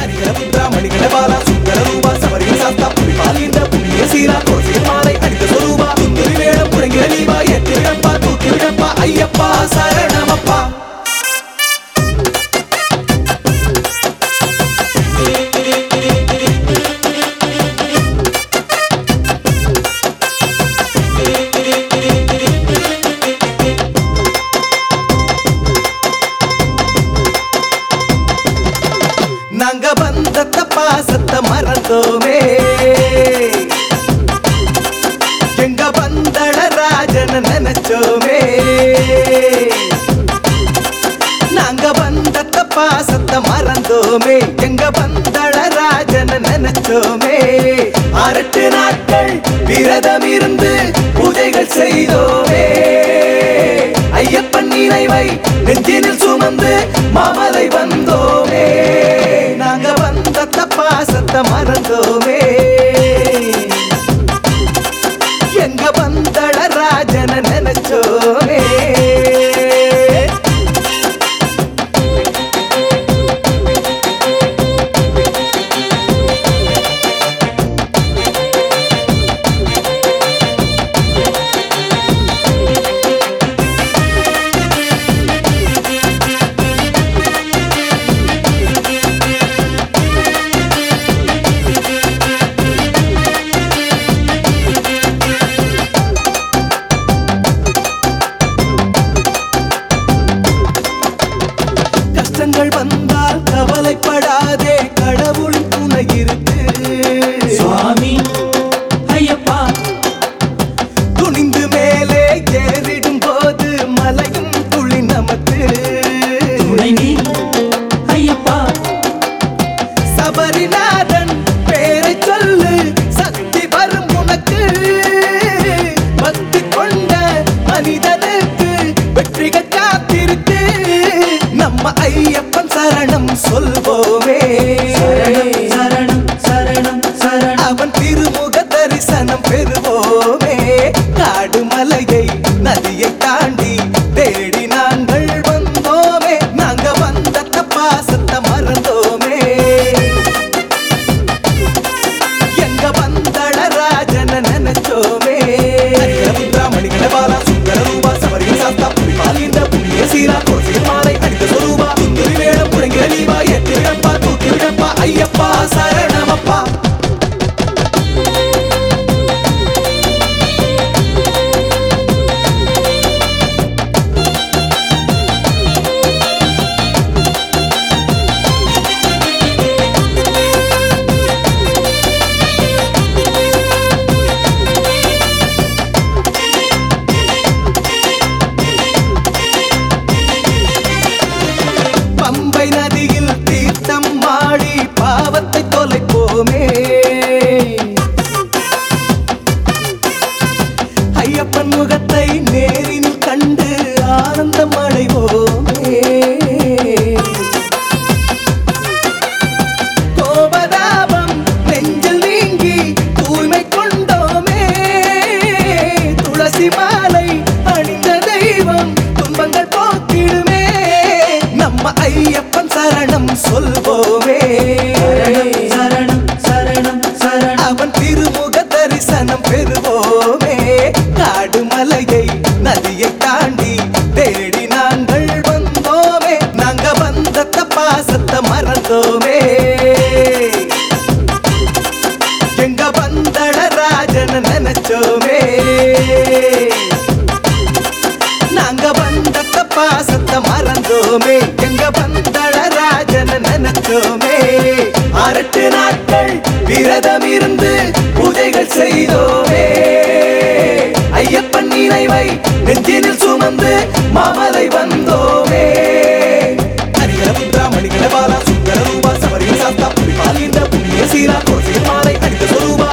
ஐயப்பா சரணமப்பா. நாங்க வந்த பாசத்தை மறந்தோமே, எங்க வந்தட ராஜன நினைச்சோமே. நாங்க வந்த பாசத்தை மறந்தோமே, எங்க வந்தட ராஜன நினைச்சோமே. 6 நாட்கள் விரதம் இருந்து பூஜைகள் செய்தோமே. ஐயப்பன் நினைவை நெஞ்சினில் சுமந்து மாமலை வந்தோமே. நாங்க வந்த பாசத்தை மறந்தோமே, எங்க வந்தட ராஜன நினைச்சோமே. கஷ்டங்கள் வந்தால் கவலைப்படாதே, கடவுள் துணை இருக்கு சுவாமி ஐயப்பா. துணிந்து மேலே ஏறிடும் போது மலையும் துளி நமக்கு துணை நீ ஐயப்பா. சபரிநாதன் பேரை சொல்லு, சக்தி வரும் உனக்கு. பக்தி கொண்ட மனிதனுக்கு வெற்றிகள் காத்திருக்கு. நம்ம ஐயப்பன் சரணம் சொல்வோமே, சரணம் சரணம் சரணம். அவன் திருமுக தரிசனம் பெறுவோமே. காடு மலையை நதியை தாண்டி தேடி நாங்கள் வந்தோமே. நாங்க வந்த பாசத்தை மறந்தோமே, எங்க வந்தட ராஜன நினைச்சோமே. மணிகளை பாலா சுந்தர ரூபா சபரி சாஸ்தா புரிமாலிந்த புண்ணிய சீரா கோசி மாலை அடித்த சொரூபா துந்துரி வேடம் புழங்கிற நீவா ஏற்றி விடப்பா தூக்கி விடப்பா ஐயப்பா சரணமப்பா. பம்பை நதியில் தீர்த்தம் மாடி பாவத்தை தொலைப்போமே. ஐயப்பன் முகத்தை நேரில் கண்டு ஆனந்தம் அடைவோமே. கோபதாபம் நெஞ்சில் நீங்கி தூய்மை கொண்டோமே. துளசி மாலை அணிந்த தெய்வம் துன்பங்கள் போக்கிடுமே. நம்ம ஐயப்பன் சரணம் சொல்வோமே, சரணம் சரணம் சரணம். அவன் திருமுக தரிசனம் பெறுவோமே. காடு மலையை நதியை தாண்டி தேடி நாங்கள் வந்தோமே. நாங்க வந்த பாசத்தை மறந்தோமே, எங்க வந்தட ராஜன நினைச்சோமே. நாங்க வந்த பாசத்தை மறந்தோமே, எங்க வந்தட ராஜன நினைச்சோமே. 6 நாட்கள் விரதம் இருந்து பூஜைகள் செய்தோமே. ஐயப்பன் நினைவை நெஞ்சினில் சுமந்து மாமலை வந்தோமே. மணிகளை பாலா சுந்தர ரூபா சபரி சாஸ்தா புரிமாலிந்த புண்ணிய சீரா கோசி மாலை அடித்த சொரூபா